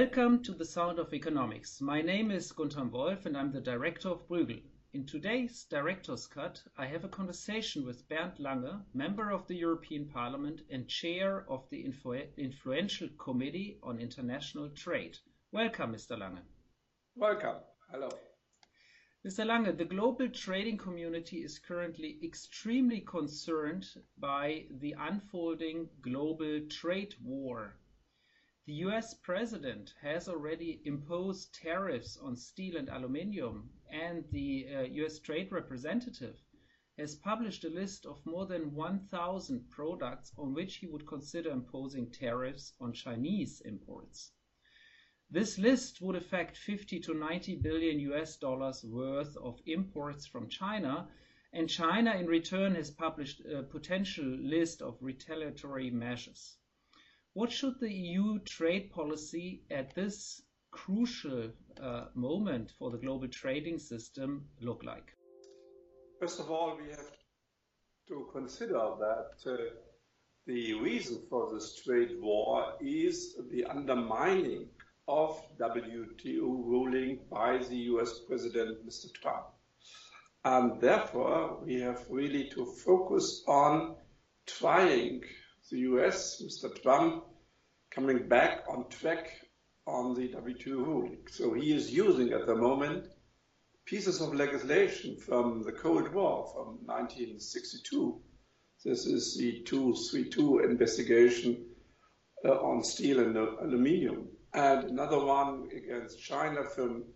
Welcome to the Sound of Economics. My name is Gunther Wolf and I'm the director of Bruegel. In today's Director's Cut, I have a conversation with Bernd Lange, member of the European Parliament and chair of the Influential Committee on International Trade. Welcome, Mr. Lange. Welcome. Hello. Mr. Lange, the global trading community is currently extremely concerned by the unfolding global trade war. The US president has already imposed tariffs on steel and aluminium, and the US trade representative has published a list of more than 1,000 products on which he would consider imposing tariffs on Chinese imports. This list would affect 50 to 90 billion US dollars worth of imports from China, and China in return has published a potential list of retaliatory measures. What should the EU trade policy at this crucial moment for the global trading system look like? First of all, we have to consider that the reason for this trade war is the undermining of WTO ruling by the US President, Mr. Trump. And therefore, we have really to focus on trying the US, Mr. Trump, coming back on track on the WTO ruling. So he is using at the moment pieces of legislation from the Cold War from 1962. This is the 232 investigation on steel and aluminium. And another one against China from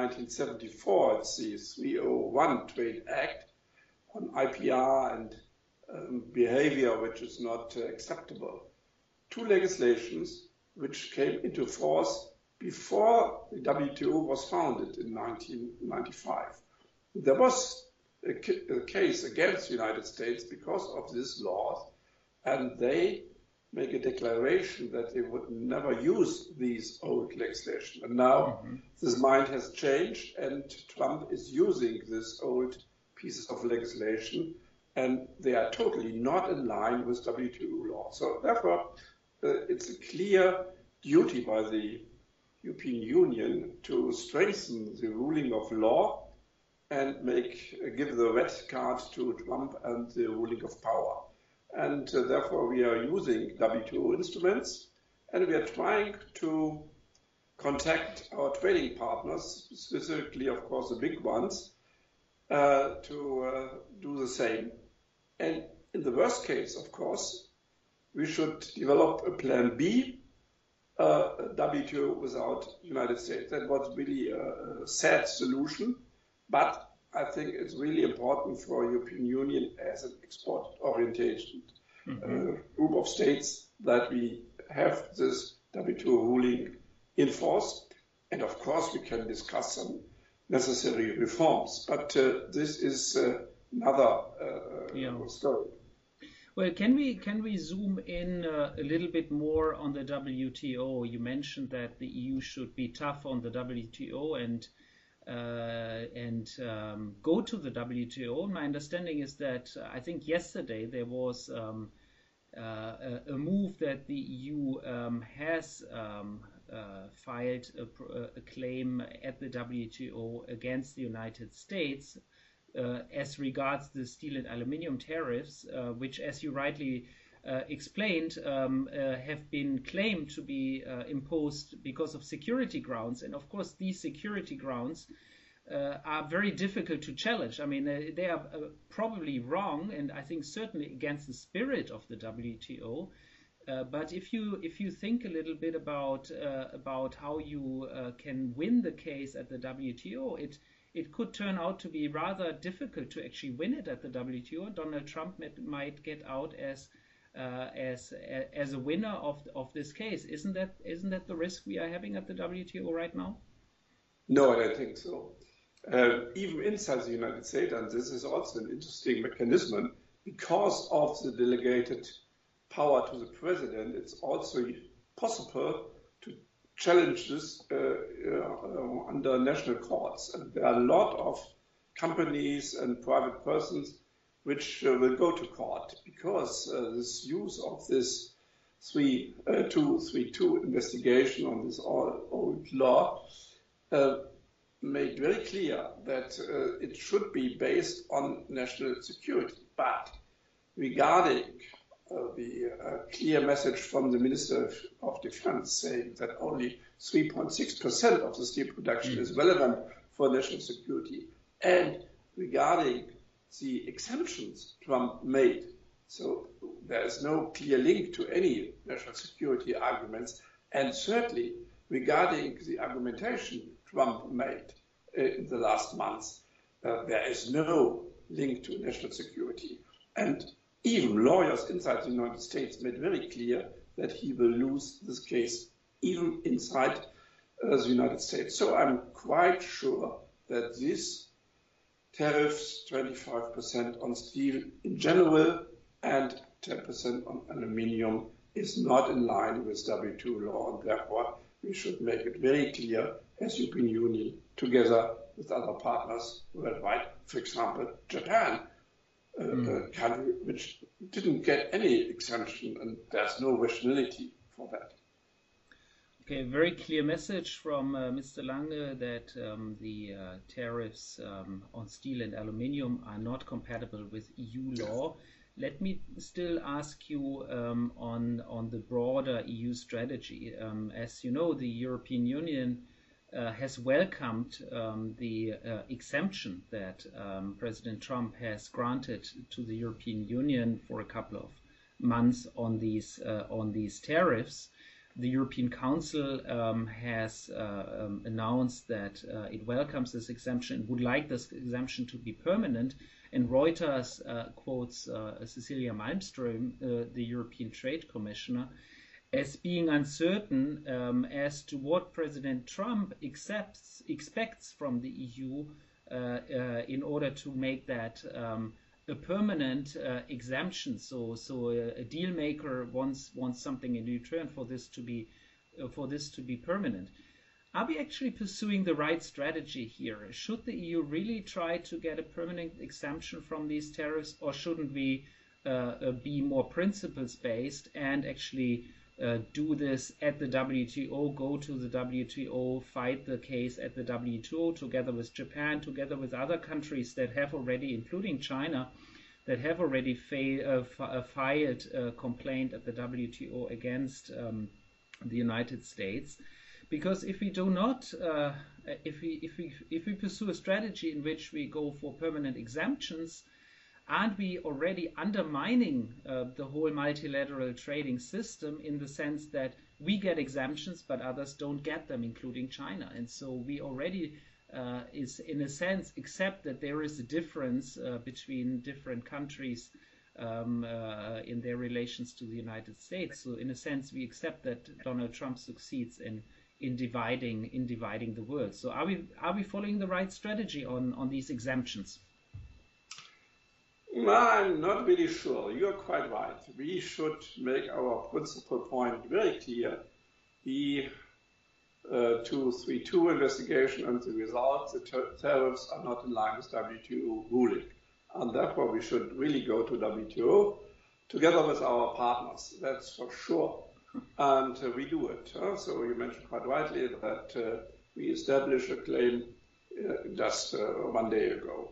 1974, it's the 301 Trade Act on IPR and behavior which is not acceptable. Two legislations which came into force before the WTO was founded in 1995. There was a case against the United States because of these laws, and they make a declaration that they would never use these old legislation. And now this mind has changed, and Trump is using these old pieces of legislation, and they are totally not in line with WTO law. So therefore, it's a clear duty by the European Union to strengthen the ruling of law and give the red card to Trump and the ruling of power. And therefore, we are using WTO instruments, and we are trying to contact our trading partners, specifically, of course, the big ones, to do the same. And in the worst case, of course, we should develop a plan B, WTO without the United States. That was really a sad solution, but I think it's really important for the European Union as an export-oriented group of states that we have this WTO ruling in force. And of course, we can discuss some necessary reforms, but this is another story. Well, can we zoom in a little bit more on the WTO? You mentioned that the EU should be tough on the WTO and go to the WTO. My understanding is that I think yesterday there was a move that the EU has filed a claim at the WTO against the United States as regards the steel and aluminium tariffs, which, as you rightly explained, have been claimed to be imposed because of security grounds. And of course, these security grounds are very difficult to challenge. I mean, they are probably wrong, and I think certainly against the spirit of the WTO. But if you think a little bit about how you can win the case at the WTO, it could turn out to be rather difficult to actually win it at the WTO. Donald Trump might get out as a winner of this case. Isn't that the risk we are having at the WTO right now? No, I don't think so. Even inside the United States, and this is also an interesting mechanism, because of the delegated power to the president, it's also possible to challenge this under national courts. And there are a lot of companies and private persons which will go to court because this use of this 232 investigation on this old law made very clear that it should be based on national security. But regarding the clear message from the Minister of Defense saying that only 3.6% of the steel production is relevant for national security, and regarding the exemptions Trump made, so there is no clear link to any national security arguments, and thirdly, regarding the argumentation Trump made in the last months, there is no link to national security. And even lawyers inside the United States made very clear that he will lose this case even inside the United States. So I'm quite sure that these tariffs, 25% on steel in general and 10% on aluminium, is not in line with WTO law, and therefore we should make it very clear as European Union, together with other partners worldwide, for example, Japan, a country which didn't get any exemption, and there's no rationality for that. Okay, very clear message from Mr. Lange that the tariffs on steel and aluminium are not compatible with EU law. Let me still ask you on the broader EU strategy. As you know, the European Union has welcomed the exemption that President Trump has granted to the European Union for a couple of months on these tariffs. The European Council has announced that it welcomes this exemption, would like this exemption to be permanent, and Reuters quotes Cecilia Malmström, the European Trade Commissioner, as being uncertain as to what President Trump expects from the EU in order to make that a permanent exemption. So a deal maker wants something in return for this to be permanent. Are we actually pursuing the right strategy here? Should the EU really try to get a permanent exemption from these tariffs, or shouldn't we be more principles based and actually do this at the WTO, go to the WTO, fight the case at the WTO together with Japan, together with other countries that have already, including China, that have already filed a complaint at the WTO against the United States? Because if we do not, if we pursue a strategy in which we go for permanent exemptions, aren't we already undermining the whole multilateral trading system, in the sense that we get exemptions but others don't get them, including China? And so we already is in a sense accept that there is a difference between different countries in their relations to the United States. So in a sense we accept that Donald Trump succeeds in dividing the world. So are we following the right strategy on these exemptions? No, I'm not really sure. You're quite right. We should make our principal point very clear. The 232 investigation and the results, the tariffs are not in line with WTO ruling. And therefore we should really go to WTO together with our partners. That's for sure. And we do it. So you mentioned quite rightly that we established a claim just 1 day ago.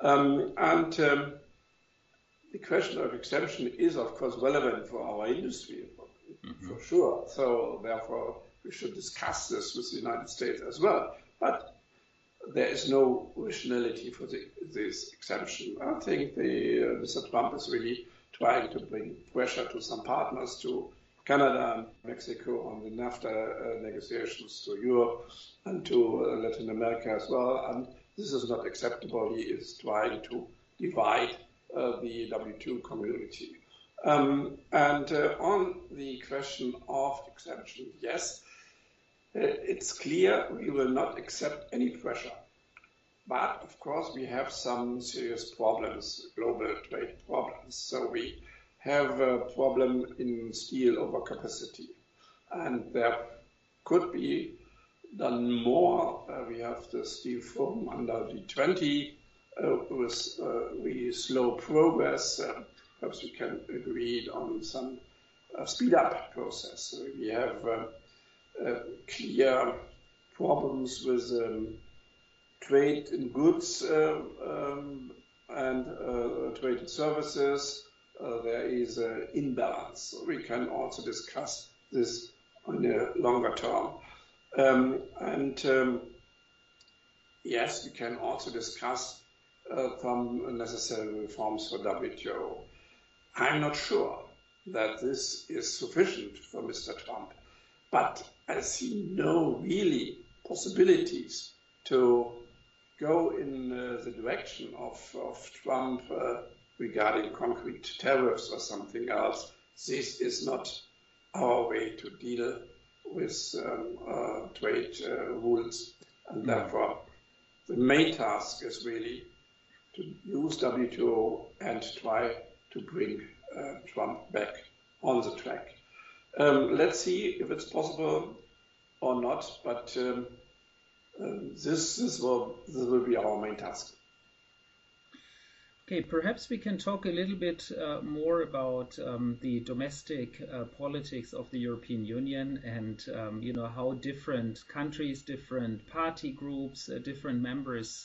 The question of exemption is, of course, relevant for our industry, for sure. So therefore, we should discuss this with the United States as well. But there is no rationality for this exemption. I think Mr. Trump is really trying to bring pressure to some partners, to Canada and Mexico on the NAFTA negotiations, to Europe and to Latin America as well. And this is not acceptable. He is trying to divide the WTO community. On the question of exemption, yes, it's clear we will not accept any pressure. But of course we have some serious problems, global trade problems. So we have a problem in steel overcapacity, and there could be done more. We have the steel forum under G20 with really slow progress. Perhaps we can agree on some speed up process. We have clear problems with trade in goods and trade in services. There is an imbalance. We can also discuss this on a longer term. Yes, we can also discuss some necessary reforms for WTO. I'm not sure that this is sufficient for Mr. Trump, but I see no really possibilities to go in the direction of Trump regarding concrete tariffs or something else. This is not our way to deal with trade rules, and therefore the main task is really to use WTO and try to bring Trump back on the track. Let's see if it's possible or not, but this will be our main task. Okay, perhaps we can talk a little bit more about the domestic politics of the European Union and how different countries, different party groups, different members,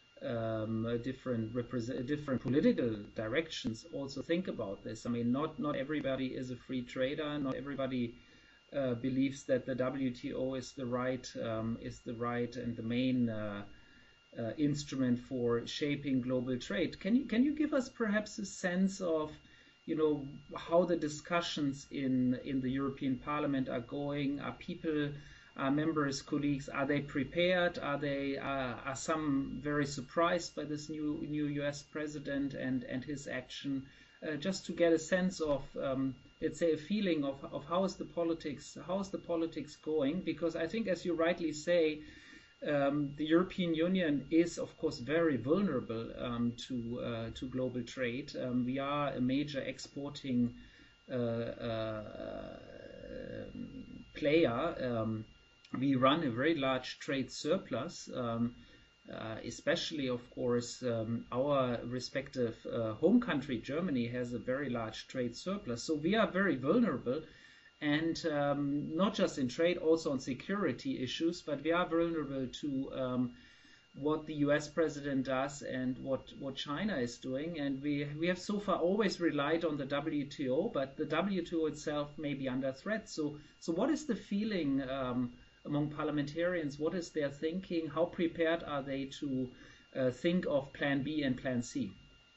different political directions also think about this. I mean, not everybody is a free trader. Not everybody believes that the WTO is the right and the main instrument for shaping global trade. Can you give us perhaps a sense of how the discussions in the European Parliament are going? Are members, colleagues, are they prepared? Are some very surprised by this new US president and his action? Just to get a sense of let's say a feeling of how is the politics going? Because I think, as you rightly say, the European Union is, of course, very vulnerable to global trade. We are a major exporting player. We run a very large trade surplus, especially, of course, our respective home country, Germany, has a very large trade surplus. So we are very vulnerable. And not just in trade, also on security issues, but we are vulnerable to what the US president does and what China is doing. And we have so far always relied on the WTO, but the WTO itself may be under threat. So what is the feeling among parliamentarians? What is their thinking? How prepared are they to think of Plan B and Plan C?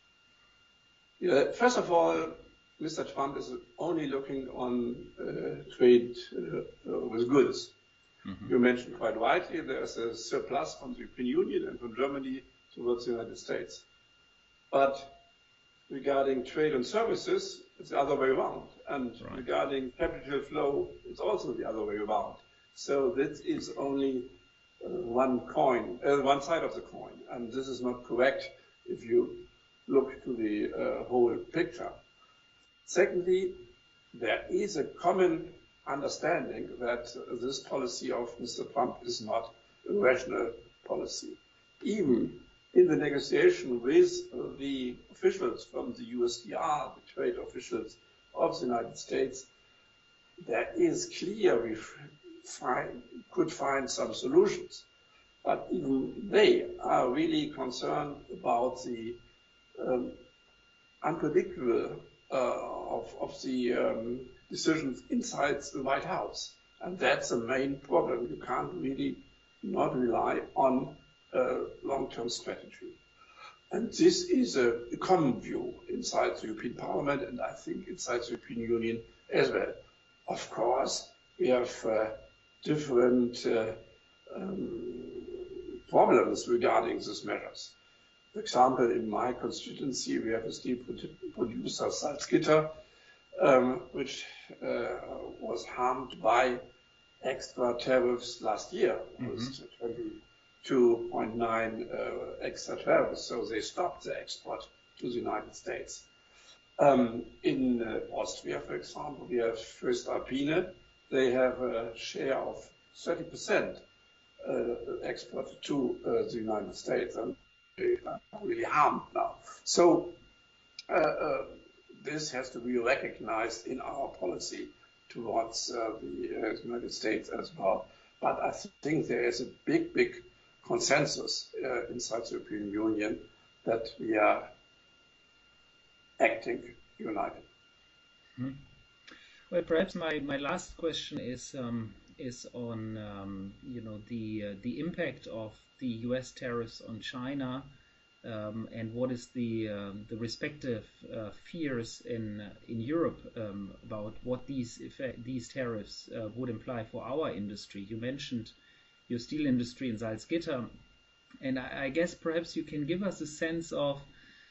Yeah, first of all, Mr. Trump is only looking on trade with goods. Mm-hmm. You mentioned quite rightly there's a surplus from the European Union and from Germany towards the United States. But regarding trade and services, it's the other way around. And regarding capital flow, it's also the other way around. So this is only one side of the coin. And this is not correct if you look to the whole picture. Secondly, there is a common understanding that this policy of Mr. Trump is not a rational policy. Even in the negotiation with the officials from the USTR, the trade officials of the United States, there is clear we could find some solutions. But even they are really concerned about the unpredictable of the decisions inside the White House. And that's the main problem. You can't really not rely on a long-term strategy. And this is a common view inside the European Parliament and I think inside the European Union as well. Of course, we have different problems regarding these measures. For example, in my constituency, we have a steel producer, Salzgitter, which was harmed by extra tariffs last year. It was 22.9 extra tariffs, so they stopped the export to the United States. In Austria, for example, we have voestalpine. They have a share of 30% export to the United States, and they are really harmed now. So this has to be recognized in our policy towards the United States as well. But I think there is a big consensus inside the European Union that we are acting united. Hmm. Well, perhaps my last question is on the impact of the U.S. tariffs on China, and what is the respective fears in Europe about what these tariffs would imply for our industry. You mentioned your steel industry in Salzgitter, and I guess perhaps you can give us a sense of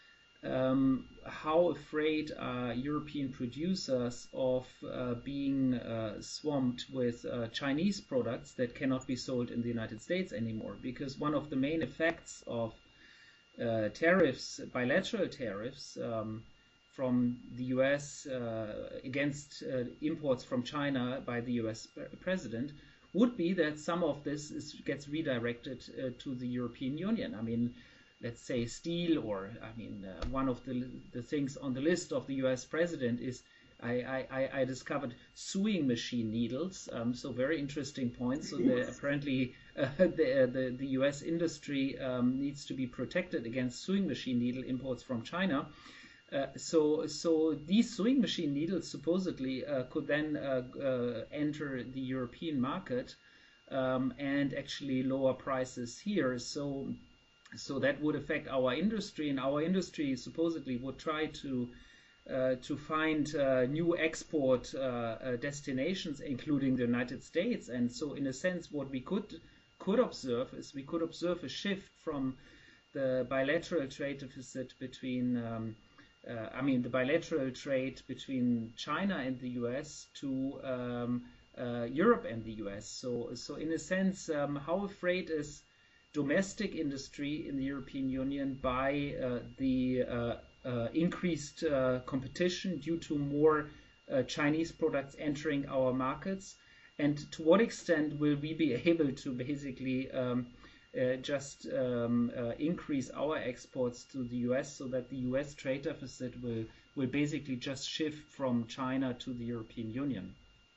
how afraid are European producers of being swamped with Chinese products that cannot be sold in the United States anymore? Because one of the main effects of tariffs, bilateral tariffs from the US against imports from China by the US president would be that some of this gets redirected to the European Union. I mean, let's say steel, or one of the things on the list of the US president is I discovered sewing machine needles. So very interesting points. So apparently the US industry needs to be protected against sewing machine needle imports from China. So these sewing machine needles supposedly could then enter the European market and actually lower prices here. So that would affect our industry, and our industry supposedly would try to find new export destinations, including the United States. And so, in a sense, what we could observe is a shift from the bilateral trade deficit between, the bilateral trade between China and the US to Europe and the US. So in a sense, how afraid is domestic industry in the European Union by the increased competition due to more Chinese products entering our markets? And to what extent will we be able to basically just increase our exports to the US so that the US trade deficit will basically just shift from China to the European Union?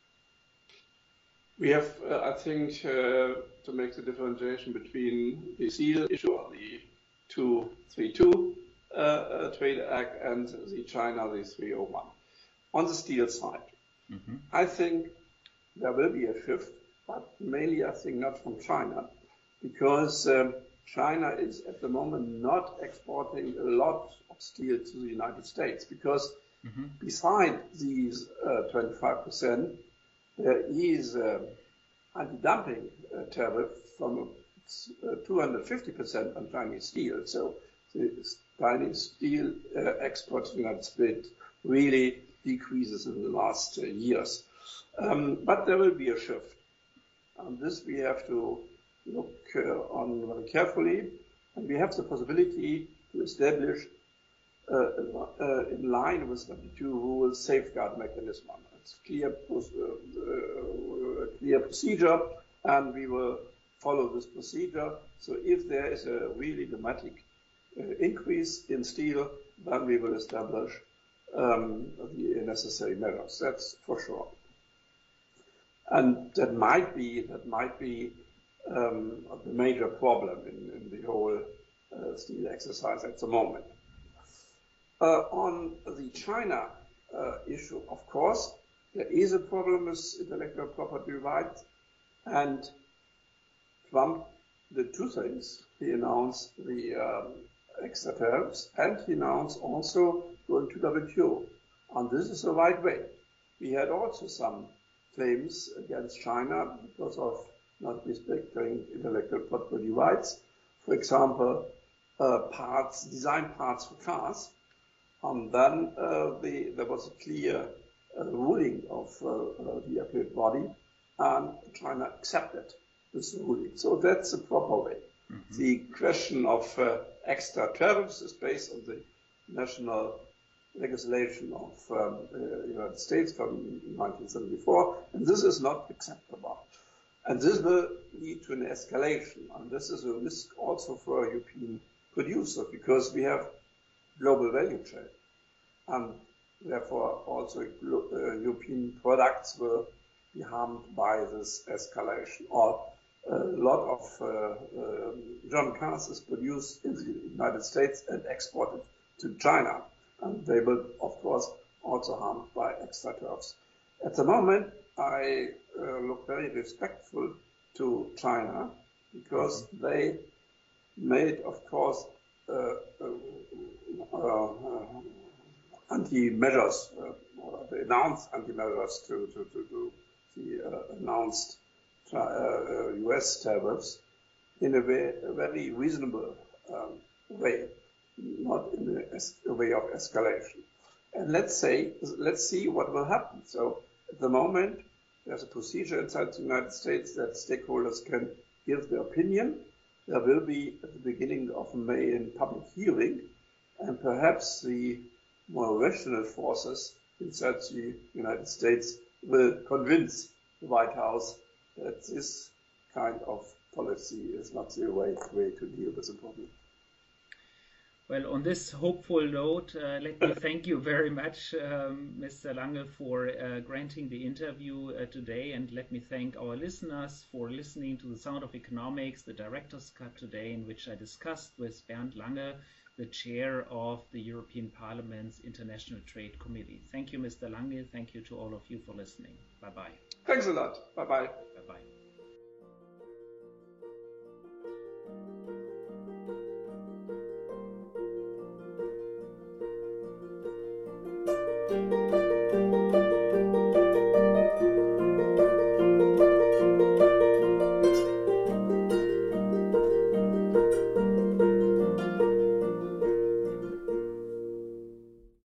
We have, I think, to make the differentiation between the steel issue of the 232 Trade Act and the China, the 301. On the steel side, I think there will be a shift, but mainly I think not from China, because China is at the moment not exporting a lot of steel to the United States, because beside these 25%, there is anti-dumping tariff from 250% on Chinese steel. So the Chinese steel exports to the United States really decreases in the last years. But there will be a shift. On this we have to look on very carefully, and we have the possibility to establish in line with WTO rules safeguard mechanism. It's clear procedure, and we will follow this procedure. So if there is a really dramatic increase in steel, then we will establish the necessary measures. That's for sure. And that might be the major problem in the whole steel exercise at the moment. On the China issue, of course, there is a problem with intellectual property rights, and Trump did two things. He announced the extra tariffs, and he announced also going to WTO. And this is the right way. We had also some claims against China because of not respecting intellectual property rights. For example, design parts for cars. And then there was a clear ruling of the appellate body, and China accepted this ruling. So that's the proper way. The question of extra tariffs is based on the national legislation of the United States from 1974, and this is not acceptable. And this will lead to an escalation, and this is a risk also for European producers, because we have global value chain. And Therefore, also European products will be harmed by this escalation. Or a lot of German cars is produced in the United States and exported to China, and they will, of course, also harmed by extra tariffs. At the moment, I look very respectful to China because they made, of course, anti-measures, they announced anti-measures to the announced US tariffs in a very reasonable way, not in a way of escalation. And let's see what will happen. So at the moment, there's a procedure inside the United States that stakeholders can give their opinion. There will be, at the beginning of May, a public hearing, and perhaps the more rational forces inside the United States will convince the White House that this kind of policy is not the right way to deal with the problem. Well, on this hopeful note, let me thank you very much, Mr. Lange, for granting the interview today, and let me thank our listeners for listening to The Sound of Economics, the Director's Cut today, in which I discussed with Bernd Lange, the chair of the European Parliament's International Trade Committee. Thank you, Mr. Lange. Thank you to all of you for listening. Bye-bye. Thanks a lot. Bye-bye. Bye-bye.